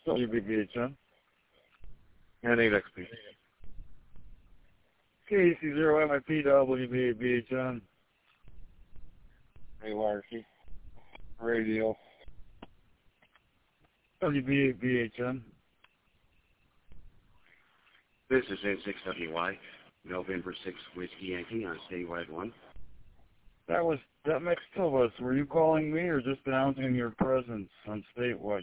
WBBHN. N8XP. KC0MIP WBBHN. AYRC. Radio. WBBHN. This is N6WY, November 6 Whiskey Yankee on statewide 1. That makes two of us. Were you calling me or just announcing your presence on statewide?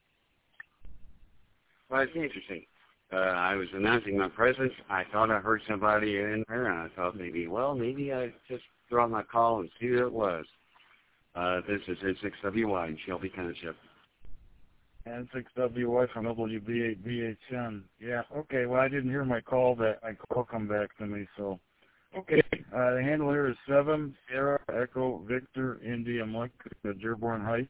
Well, it's interesting. I was announcing my presence. I thought I heard somebody in there, and I thought maybe I just throw out my call and see who it was. This is N6WY in Shelby Township. N6WY from WBHN. Yeah, okay, well, I didn't hear my call come back to me, so. Okay, the handle here is 7 Sierra Echo Victor India Mike, Dearborn Heights.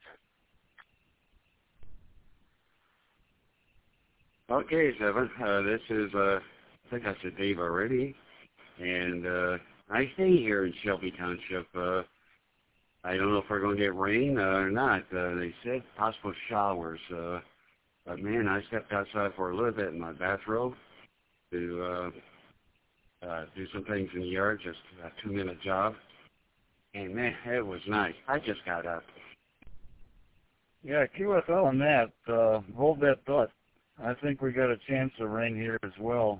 Okay, 7. This is, I think I said Dave already, and I stay here in Shelby Township. I don't know if we're going to get rain or not. They said possible showers. But, man, I stepped outside for a little bit in my bathrobe to do some things in the yard, just a 2-minute job. And, man, it was nice. I just got up. Yeah, QSL on that. Hold that thought. I think we got a chance of rain here as well.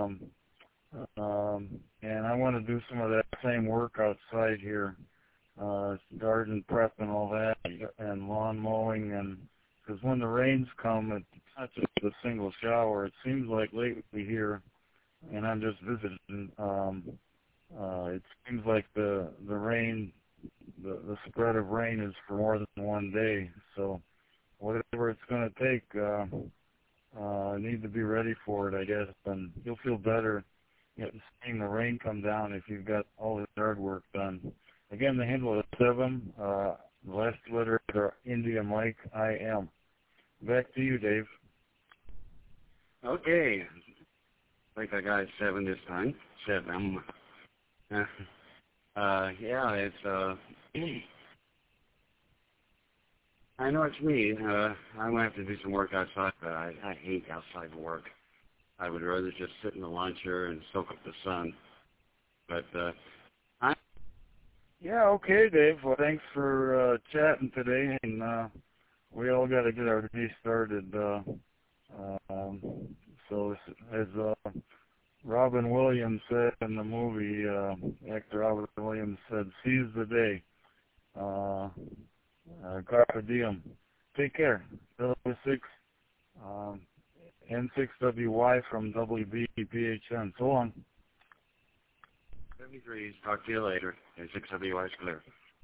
And I want to do some of that same work outside here. Garden prep and all that, and lawn mowing, and because when the rains come, it's not just a single shower. It seems like lately here, and I'm just visiting. It seems like the rain, the spread of rain is for more than one day. So whatever it's going to take, need to be ready for it, I guess. And you'll feel better seeing the rain come down if you've got all the yard work done. Again, the handle is 7. The last letters are India Mike, IM. Back to you, Dave. Okay. I think I got 7 this time. 7. Yeah, it's, I know what you mean. I'm going to have to do some work outside, but I hate outside work. I would rather just sit in the lawn chair and soak up the sun. But, yeah, okay, Dave. Well, thanks for chatting today, and we all got to get our day started. So, as Robin Williams said in the movie, actor Robin Williams said, "Seize the day. Carpe diem. Take care." W6, N6WY from WBPHN. So long. 73. Talk to you later. N6WY is clear.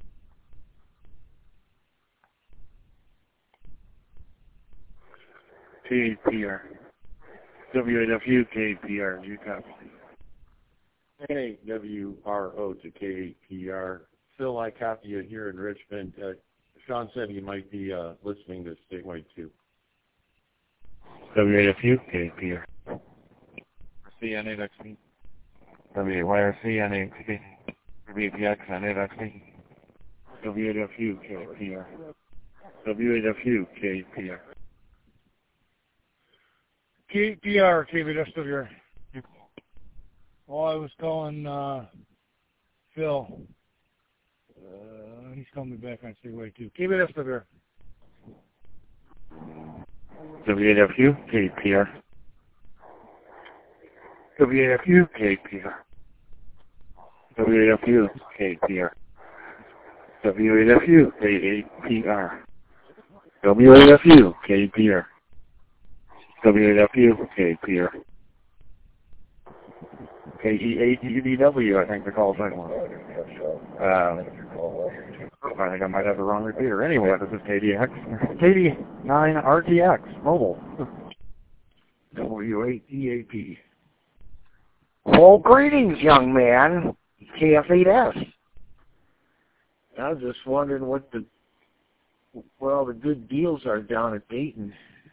KPR. WAW, KPR. You copy. NAWRO to KPR. Phil, I copy you here in Richmond. Sean said he might be listening to Statewide 2. WAFU, KPR. CNAXP. WYRC, NAXP. WPX, NAXP. WAFU, KPR. WAFU, KPR. KPR, KBW. Oh, I was calling Phil. He's calling me back on Statewide 2. KBW. WAFU, KPR. WAFU, KPR. WAFU, KPR. WAFU, KAPR. WAFU, KPR. WAFU, KPR. KEATDW, I think the call second one. I think I might have the wrong repeater. Anyway, this is KD9RTX, mobile. W8DAP. Well, greetings, young man. KF8S. I was just wondering what all the good deals are down at Dayton.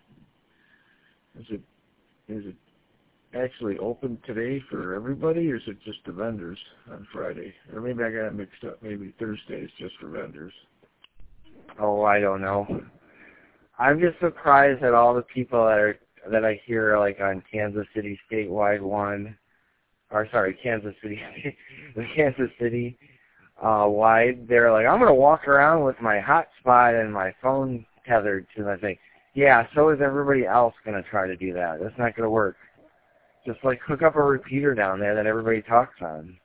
Is it actually open today for everybody, or is it just the vendors on Friday? Or maybe I got it mixed up. Maybe Thursday is just for vendors. Oh, I don't know. I'm just surprised at all the people that I hear like on Kansas City Statewide 1, or sorry, Kansas City, the Kansas City wide. They're like, I'm gonna walk around with my hotspot and my phone tethered to my thing. Yeah, so is everybody else gonna try to do that? That's not gonna work. Just like hook up a repeater down there that everybody talks on.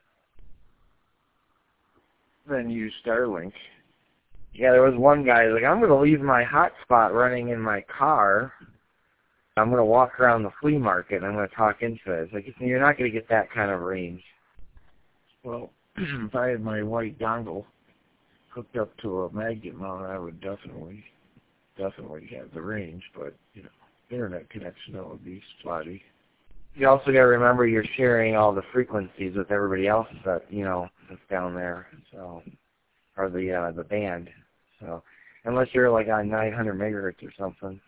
Then use Starlink. Yeah, there was one guy like, I'm going to leave my hotspot running in my car. I'm going to walk around the flea market and I'm going to talk into it. It's like, you're not going to get that kind of range. Well, if I had my white dongle hooked up to a magnet mount, I would definitely have the range. But, you know, internet connection, that would be spotty. You also got to remember you're sharing all the frequencies with everybody else that, you know, that's down there. So, or the band. So, unless you're like on 900 megahertz or something.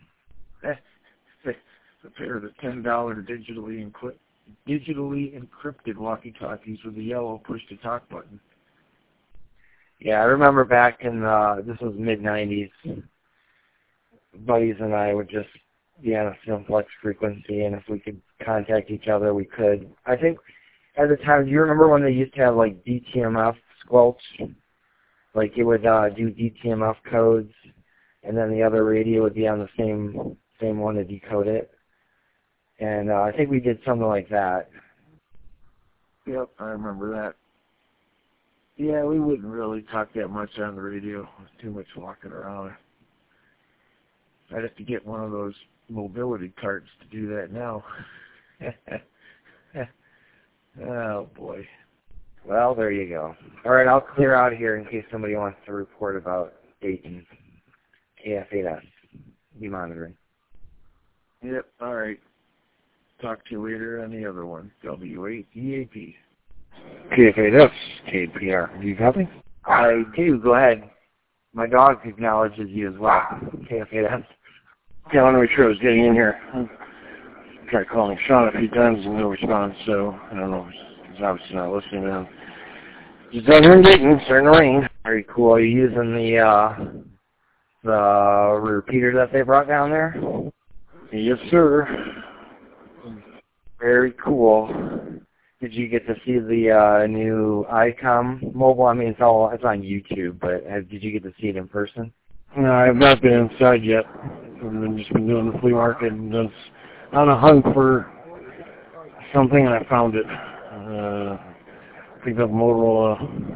A pair of the $10 digitally encrypted walkie-talkies with a yellow push-to-talk button. Yeah, I remember back in this was mid-90s. Buddies and I would just be on a simplex frequency, and if we could contact each other, we could. I think at the time, do you remember when they used to have like DTMF squelch? Like it would do DTMF codes, and then the other radio would be on the same one to decode it. And I think we did something like that. Yep, I remember that. Yeah, we wouldn't really talk that much on the radio. Too much walking around. I'd have to get one of those mobility carts to do that now. Oh, boy. Well, there you go. All right, I'll clear out here in case somebody wants to report about Dayton. KF8S. Be monitoring. Yep, all right. Talk to you later on the other one. W8EAP. KF8S, KPR. Do you copy? I do. Go ahead. My dog acknowledges you as well. KF8S. Yeah, I want to make sure I was getting in here. I tried calling Sean a few times and no response, so I don't know. He's obviously not listening now. Just down here in Dayton, starting to rain. Very cool. Are you using the repeater that they brought down there? Yes, sir. Very cool. Did you get to see the new ICOM mobile? I mean, it's on YouTube, but did you get to see it in person? No, I have not been inside yet. I've just been doing the flea market and was on a hunt for something, and I found it. Picked up Motorola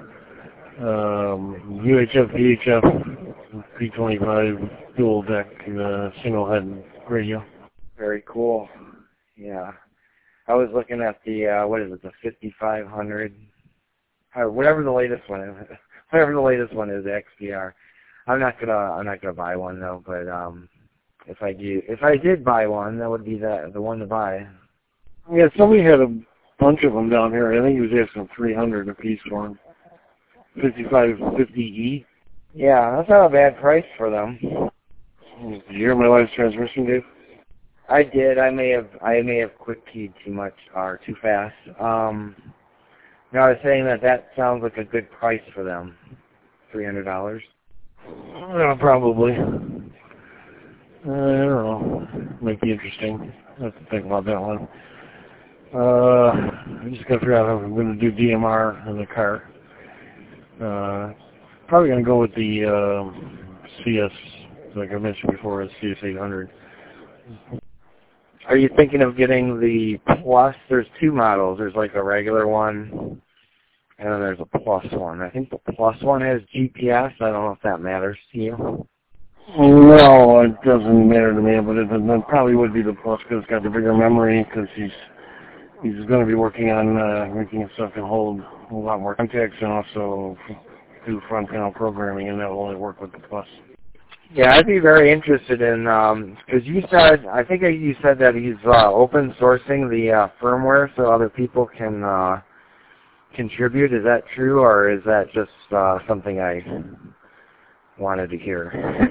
UHF VHF P25 dual deck single head radio. Very cool. Yeah. I was looking at the the 5500, whatever the latest one is. Whatever the latest one is, the XPR. I'm not gonna buy one though, but if I did buy one, that would be the one to buy. Yeah, somebody had a bunch of them down here. I think he was asking $300 a piece for them. 5550E. Yeah, that's not a bad price for them. Did you hear my last transmission, Dave? I did. I may have quick keyed too much or too fast. No, I was saying that sounds like a good price for them. $300. Probably. I don't know. Might be interesting. I have to think about that one. I just got to figure out how I'm going to do DMR in the car. Probably going to go with the CS, like I mentioned before, a CS800. Are you thinking of getting the Plus? There's two models. There's like a regular one, and then there's a Plus one. I think the Plus one has GPS. I don't know if that matters to you. No, it doesn't matter to me, but it probably would be the Plus because it's got the bigger memory because he's going to be working on making stuff can hold a lot more contacts and also do front panel programming, and that will only work with the Plus. Yeah, I'd be very interested in, because you said that he's open sourcing the firmware so other people can contribute. Is that true, or is that just something I wanted to hear?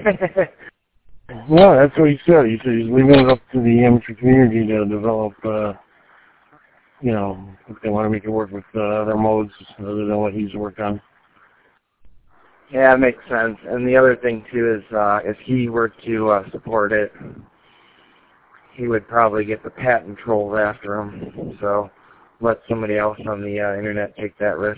No, that's what he said. He said he's leaving it up to the amateur community to develop, if they want to make it work with other modes other than what he's worked on. Yeah, it makes sense. And the other thing, too, is if he were to support it, he would probably get the patent trolls after him. So let somebody else on the internet take that risk.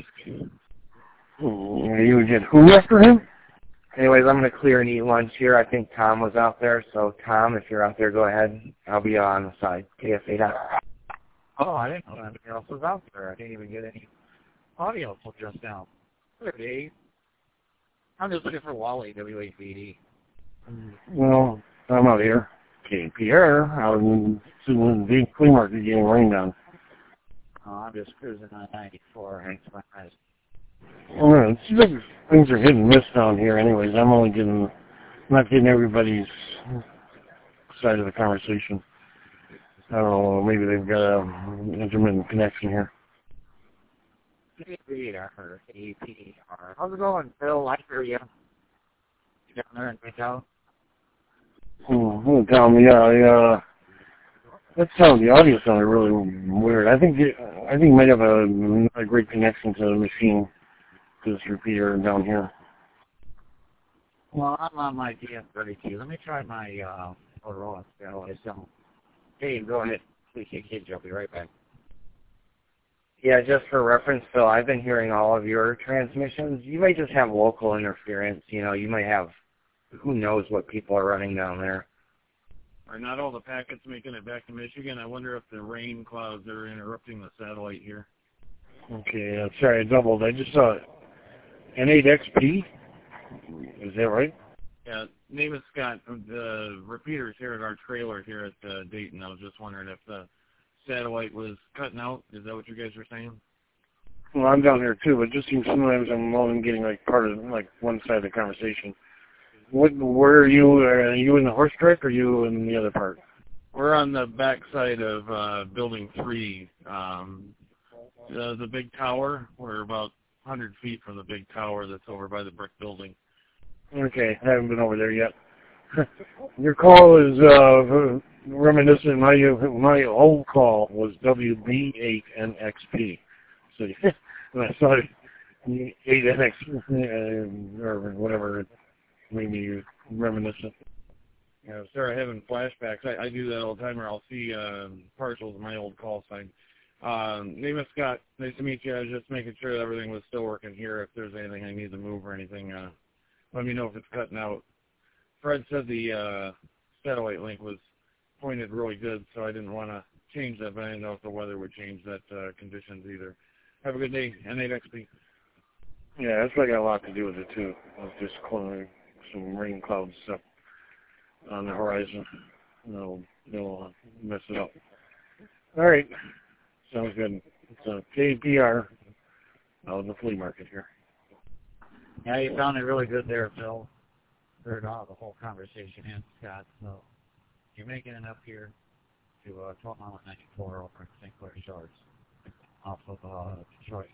You would get who after him? Anyways, I'm going to clear and eat lunch here. I think Tom was out there. So, Tom, if you're out there, go ahead. I'll be on the side. KF8. Oh, I didn't know anybody else was out there. I didn't even get any audio till just now. There, Dave. I'm just looking for Wally, WAPD. Well, I'm out here. KPR, out in the big flea market getting rained on. Oh, I'm just cruising on 94. Thanks, my eyes. Well, it seems like things are hit and miss down here anyways. I'm not getting everybody's side of the conversation. I don't know, maybe they've got an intermittent connection here. APR. How's it going, Phil? I hear you. You down there in Midtown? Tom, yeah, the audio sounded really weird. I think you might have a great connection to the machine, to this repeater down here. Well, I'm on my DM32. Let me try my Motorola Satellite. So, Dave, go ahead. Please take kids. I'll be right back. Yeah, just for reference, Phil, I've been hearing all of your transmissions. You might just have local interference. You know, you might have, who knows what people are running down there. Are not all the packets making it back to Michigan? I wonder if the rain clouds are interrupting the satellite here. Okay, sorry, I doubled. I just saw N8XP. Is that right? Yeah, name is Scott. The repeater's here at our trailer here at Dayton. I was just wondering if the satellite was cutting out. Is that what you guys were saying? Well, I'm down here too, but it just seems sometimes I'm only getting like part of like one side of the conversation. Where are you? Are you in the horse track or are you in the other part? We're on the back side of Building 3. The big tower. We're about 100 feet from the big tower that's over by the brick building. Okay, I haven't been over there yet. Your call is reminiscent. My old call was WB8NXP. So and I saw it 8NX or whatever it made me reminiscent. Yeah, sorry, having flashbacks. I do that all the time, or I'll see partials of my old call sign. Name is Scott. Nice to meet you. I was just making sure that everything was still working here. If there's anything I need to move or anything, let me know if it's cutting out. Fred said the satellite link was pointed really good, so I didn't want to change that, but I didn't know if the weather would change that conditions either. Have a good day, N8XP. Yeah, that's probably got a lot to do with it too. Just some rain clouds up on the horizon. They'll mess it up. All right, sounds good. It's KPR out in the flea market here. Yeah, you sounded really good there, Phil. Heard the whole conversation and Scott. So you're making it up here to 12 mile 94 over in St. Clair Shores off of Detroit.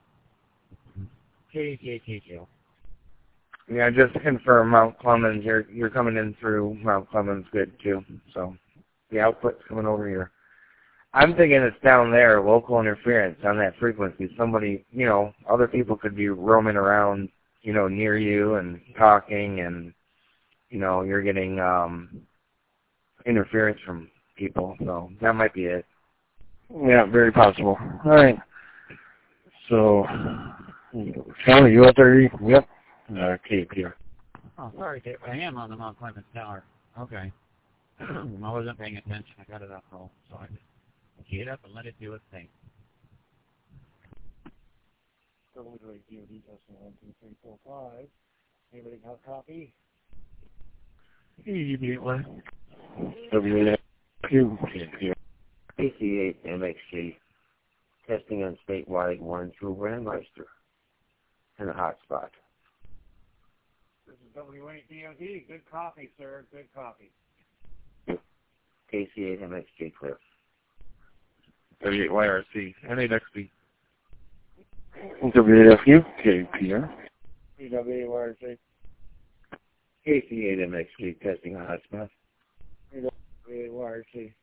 KTATO. Yeah, just to confirm, Mount Clemens, you're coming in through Mount Clemens good too. So the output's coming over here. I'm thinking it's down there, local interference on that frequency. Somebody, other people could be roaming around, near you and talking, and you're getting interference from people. So that might be it. Yeah, very possible. All right. So, Sean, are you out there? Yep. KPR. Oh, sorry, Dave. I am on the Mount Clemens Tower. Okay. I wasn't paying attention. I got it up roll, so I just get up and let it do its thing. Anybody got a copy? Immediately. KPR. PC8MXG. Testing on statewide 1 through Brandmeister. And a hotspot. This is WADOD. Good copy, sir. Good copy. KC8MXG clear. W8YRC, N8XP. WAFU, KPR. WAYRC. KC8MXG testing on hotspot. WAYRC.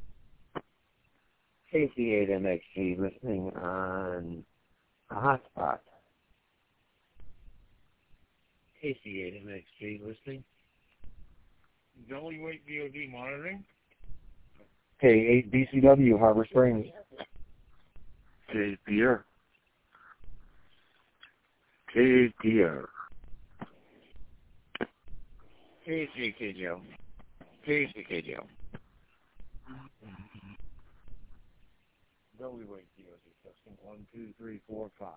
KC8MXG listening on a hotspot. KC8MXG listening. W8 DOD monitoring. K8 BCW Harbor Springs. K8 Pierre. K8 Pierre. KCKJO. KCKJO. W8 DOD testing 1, 2, 3, 4, 5.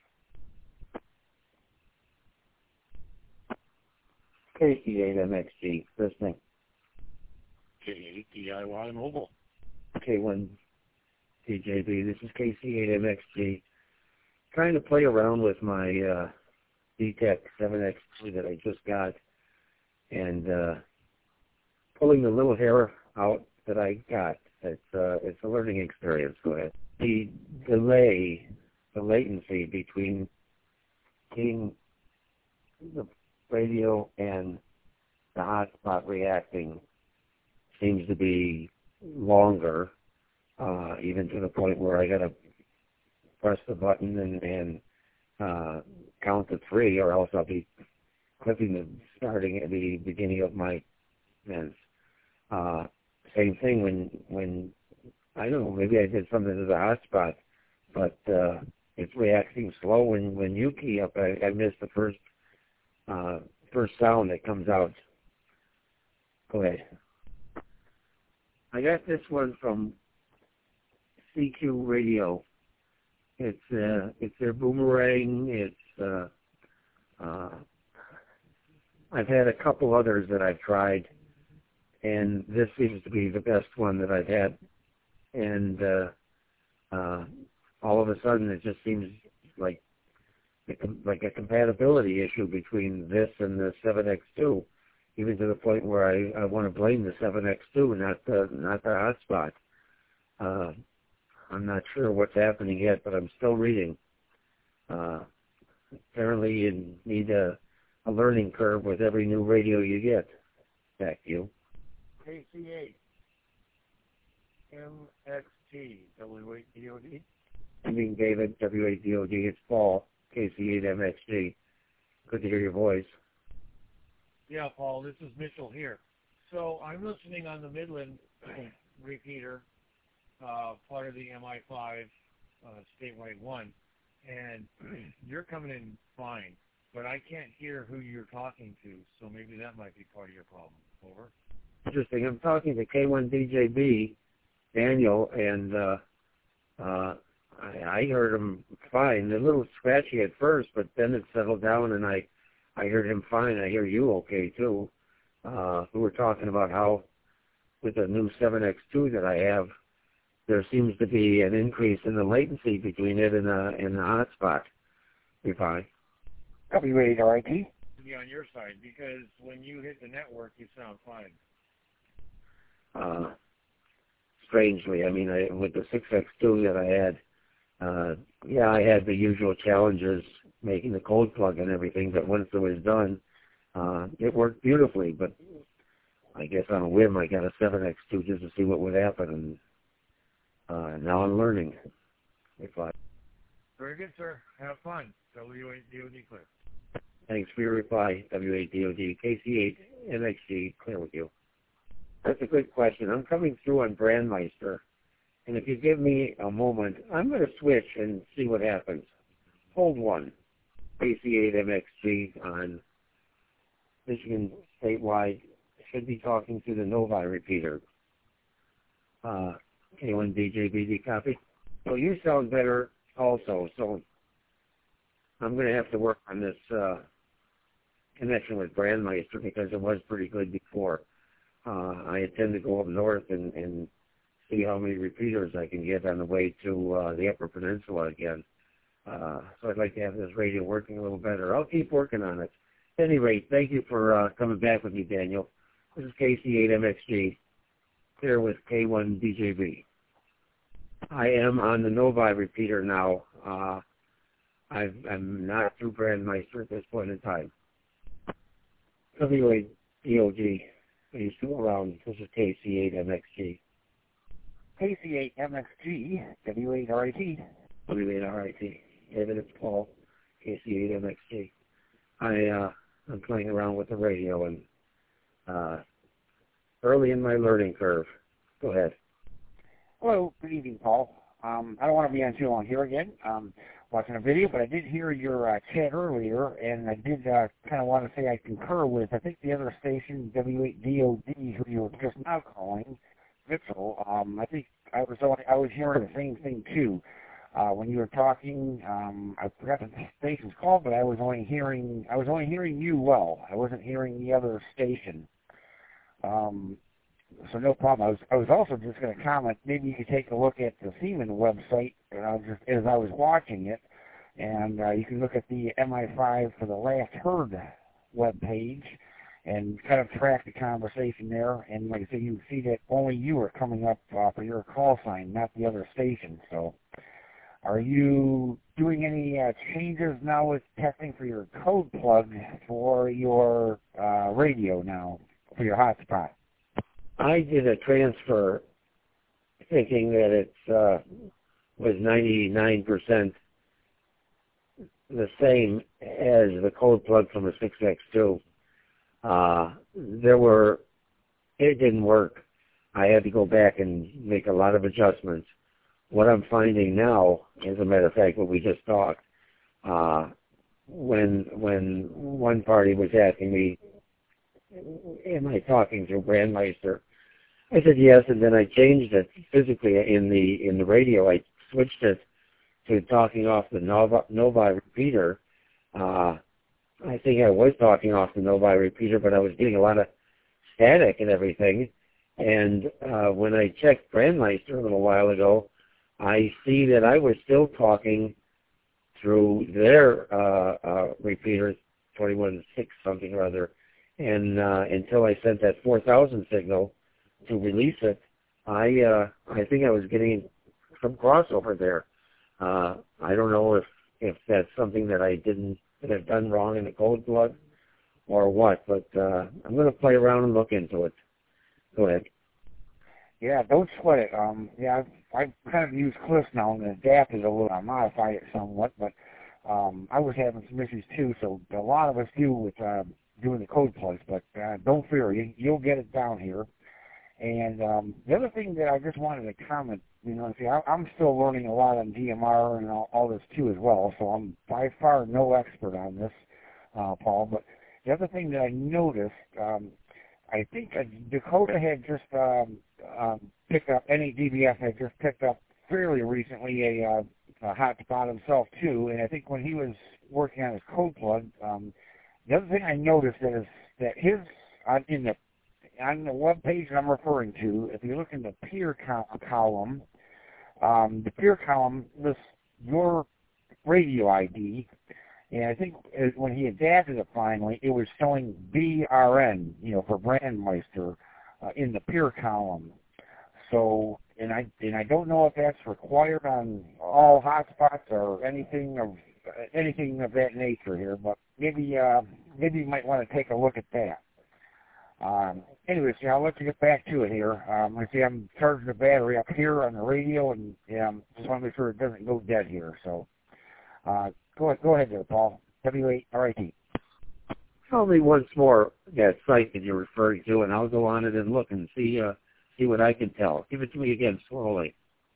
KC8MXG listening. K8 DIY Mobile. K1 DJB. This is KC8MXG. Trying to play around with my DTEC 7X2 that I just got, and pulling the little hair out that I got. It's a learning experience. Go ahead. The delay, the latency between getting the radio and the hotspot reacting seems to be longer, even to the point where I got to press the button and count to 3, or else I'll be clipping the starting at the beginning of my events. Same thing when I don't know, maybe I did something to the hotspot, but it's reacting slow when you key up. I missed the first sound that comes out. Go ahead. I got this one from CQ Radio. It's their boomerang. It's I've had a couple others that I've tried, and this seems to be the best one that I've had. And all of a sudden, it just seems like a compatibility issue between this and the 7X2, even to the point where I want to blame the 7X2, not the hotspot. I'm not sure what's happening yet, but I'm still reading. Apparently, you need a learning curve with every new radio you get. Back to you. KC8 MXT W8 DOD. I mean, David, W8 DOD. It's Paul, KC8 MXG. Good to hear your voice. Yeah, Paul, this is Mitchell here. So I'm listening on the Midland repeater, part of the MI5 statewide 1, and you're coming in fine, but I can't hear who you're talking to, so maybe that might be part of your problem. Over. Interesting. I'm talking to K1DJB, Daniel, and I heard him fine. A little scratchy at first, but then it settled down, and I heard him fine. I hear you okay, too. We were talking about how with the new 7X2 that I have, there seems to be an increase in the latency between it and the hotspot. You're fine. W8RIT. Be on your side, because when you hit the network, you sound fine. Strangely, I mean, with the 6X2 that I had, I had the usual challenges making the code plug and everything, but once it was done, it worked beautifully. But I guess on a whim, I got a 7X2 just to see what would happen, and now I'm learning. Very good, sir. Have fun. W8 DOD clear. Thanks for your reply, W8 DOD. KC8 MXG, clear with you. That's a good question. I'm coming through on Brandmeister, and if you give me a moment, I'm going to switch and see what happens. Hold one. KC8 MXG on Michigan statewide. Should be talking to the Novi repeater. K1DJBD copy. So you sound better also, so I'm going to have to work on this connection with Brandmeister because it was pretty good before. I intend to go up north and see how many repeaters I can get on the way to the Upper Peninsula again. So I'd like to have this radio working a little better. I'll keep working on it. At any rate, thank you for coming back with me, Daniel. This is KC8MXG here with K1DJB. I am on the Novi repeater now. I'm not through Brandmeister at this point in time. W8 DOD. Are you still around? This is KC8MXG. KC8MXG, W8RIT. W8RIT. David, it's Paul, KC8MXG. I I'm playing around with the radio and early in my learning curve. Go ahead. Hello, good evening, Paul. I don't want to be on too long here again. Watching a video, but I did hear your chat earlier, and I did kind of want to say I concur with, I think, the other station, W8DOD, who you were just now calling, Mitchell. I think I was hearing the same thing too. When you were talking, I forgot the station's called, but I was only hearing you well. I wasn't hearing the other station. So no problem. I was also just going to comment, maybe you could take a look at the Seaman website just as I was watching it, and you can look at the MI5 for the last heard web page and kind of track the conversation there. And like I say, you see that only you are coming up for your call sign, not the other station. So are you doing any changes now with testing for your code plug for your radio now, for your hotspot? I did a transfer thinking that it was 99% the same as the code plug from a 6X2. It didn't work. I had to go back and make a lot of adjustments. What I'm finding now, as a matter of fact, what we just talked, when one party was asking me, am I talking to Brandmeister? I said yes, and then I changed it physically in the radio. I switched it to talking off the Novi repeater. I think I was talking off the Novi repeater, but I was getting a lot of static and everything. And when I checked Brandmeister a little while ago, I see that I was still talking through their repeater, 21.6 something or other, and until I sent that 4,000 signal to release it, I think I was getting some crossover there. I don't know if that's something that I didn't have done wrong in the code plug or what, but I'm going to play around and look into it. Go ahead. Yeah, don't sweat it. I've kind of used Cliffs now and adapted a little. I modified it somewhat, but I was having some issues too. So a lot of us do with doing the code plugs, but don't fear, you'll get it down here. And the other thing that I just wanted to comment, see, I'm still learning a lot on DMR and all this too as well. So I'm by far no expert on this, Paul. But the other thing that I noticed, I think Dakota had just picked up, NADBF had just picked up fairly recently a hotspot himself too. And I think when he was working on his code plug, the other thing I noticed is that his, on the web page I'm referring to, if you look in the peer column, the peer column lists your radio ID, and I think when he adapted it finally, it was showing BRN, for Brandmeister, in the peer column. So, and I don't know if that's required on all hotspots or anything of that nature here, but maybe you might want to take a look at that. Anyways, I'll let you get back to it here. I see I'm charging the battery up here on the radio, and just want to make sure it doesn't go dead here. So, go ahead there, Paul. W8RIT. Tell me once more that site that you're referring to, and I'll go on it and look and see what I can tell. Give it to me again slowly.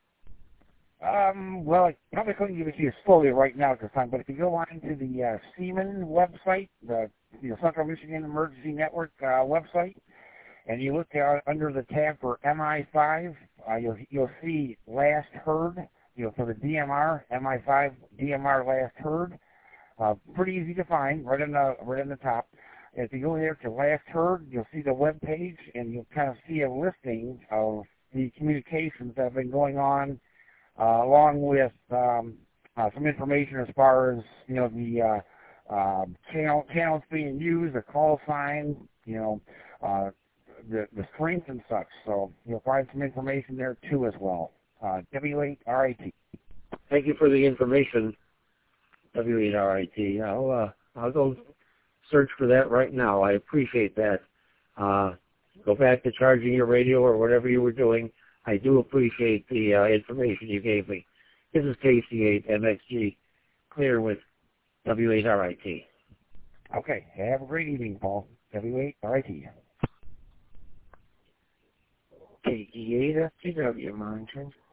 Well, I probably couldn't give it to you slowly right now at this time, but if you go on to the Seaman website, the Central Michigan Emergency Network website, and you look under the tab for MI5, you'll see last heard, for the DMR, MI5 DMR last heard. Pretty easy to find, right on the top. If you go there to last heard, you'll see the web page, and you'll kind of see a listing of the communications that have been going on, along with some information as far as the channels being used, the call sign, the strength and such. So you'll find some information there too as well. W8RIT. Thank you for the information, W8RIT. I'll go search for that right now. I appreciate that. Go back to charging your radio or whatever you were doing. I do appreciate the information you gave me. This is KC8MXG, clear with W8RIT. Okay. Have a great evening, Paul. Heavyweight, RIT. KD8 FTW monitoring.